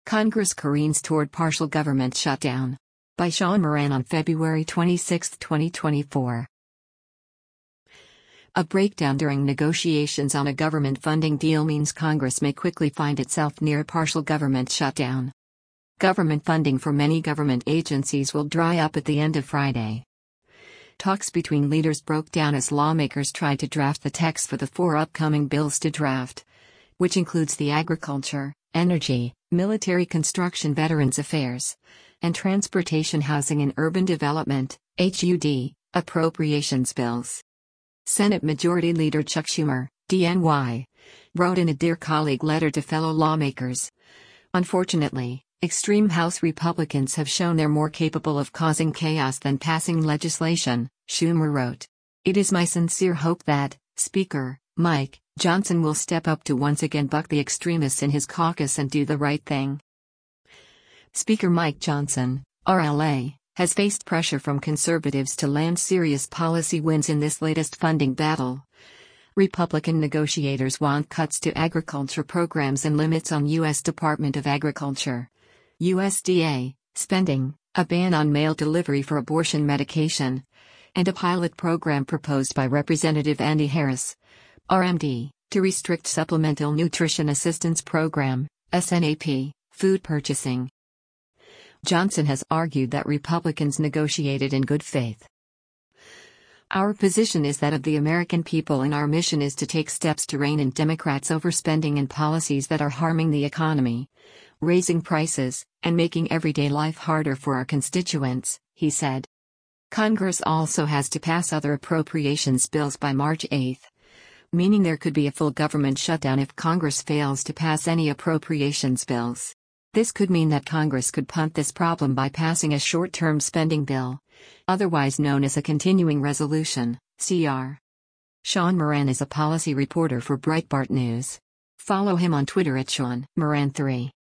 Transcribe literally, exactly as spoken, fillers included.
Congress careens toward partial government shutdown. By Sean Moran on February twenty-sixth, twenty twenty-four. A breakdown during negotiations on a government funding deal means Congress may quickly find itself near a partial government shutdown. Government funding for many government agencies will dry up at the end of Friday. Talks between leaders broke down as lawmakers tried to draft the text for the four upcoming bills to draft, which includes the Agriculture, Energy, Military Construction, Veterans Affairs, and Transportation, Housing and Urban Development (H U D) appropriations bills. Senate Majority Leader Chuck Schumer, D N Y, wrote in a Dear Colleague letter to fellow lawmakers. Unfortunately, extreme House Republicans have shown they're more capable of causing chaos than passing legislation, Schumer wrote. It is my sincere hope that, Speaker Mike Johnson will step up to once again buck the extremists in his caucus and do the right thing. Speaker Mike Johnson, R L A, has faced pressure from conservatives to land serious policy wins in this latest funding battle. Republican negotiators want cuts to agriculture programs and limits on U S Department of Agriculture, U S D A, spending, a ban on mail delivery for abortion medication, and a pilot program proposed by Representative Andy Harris, R M D, to restrict Supplemental Nutrition Assistance Program, S N A P, food purchasing. Johnson has argued that Republicans negotiated in good faith. Our position is that of the American people, and our mission is to take steps to rein in Democrats' overspending and policies that are harming the economy, raising prices, and making everyday life harder for our constituents, he said. Congress also has to pass other appropriations bills by March eighth, meaning there could be a full government shutdown if Congress fails to pass any appropriations bills. This could mean that Congress could punt this problem by passing a short-term spending bill, otherwise known as a continuing resolution, C R. Sean Moran is a policy reporter for Breitbart News. Follow him on Twitter at Sean Moran three.